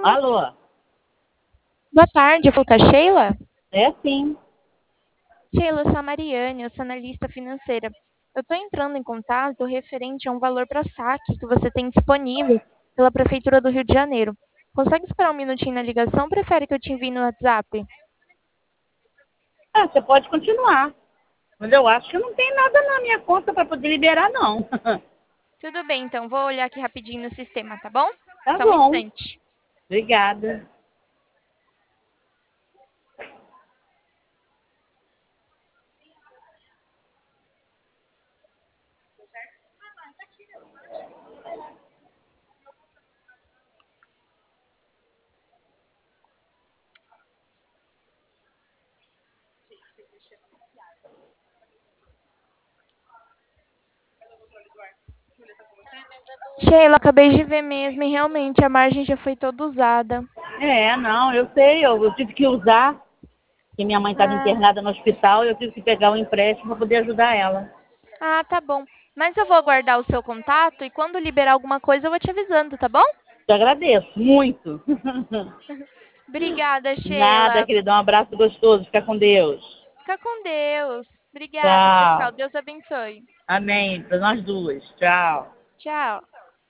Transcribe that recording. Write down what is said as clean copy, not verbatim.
Alô? Boa tarde, eu falo com a Sheila. É sim. Sheila, eu sou a Mariane, eu sou analista financeira. Eu estou entrando em contato referente a um valor para saque que você tem disponível pela Prefeitura do Rio de Janeiro. Consegue esperar um minutinho na ligação ou prefere que eu te envie no WhatsApp? Ah, você pode continuar. Mas eu acho que não tem nada na minha conta para poder liberar, não. Tudo bem, então, vou olhar aqui rapidinho no sistema, tá bom? Tá Só um bom. instante. Obrigada. Sheila, acabei de ver mesmo e realmente a margem já foi toda usada. É, não, eu sei. Eu tive que usar, que minha mãe estava Ah, internada no hospital e eu tive que pegar o empréstimo para poder ajudar ela. tá bom. Mas eu vou guardar o seu contato e quando liberar alguma coisa eu vou te avisando, tá bom? Te agradeço, muito. Obrigada, Nada, Sheila. querida. Um abraço gostoso. Fica com Deus. Fica com Deus. Obrigada. Tchau, tchau. Tchau. Deus abençoe. Amém. Para nós duas. Tchau. Tchau.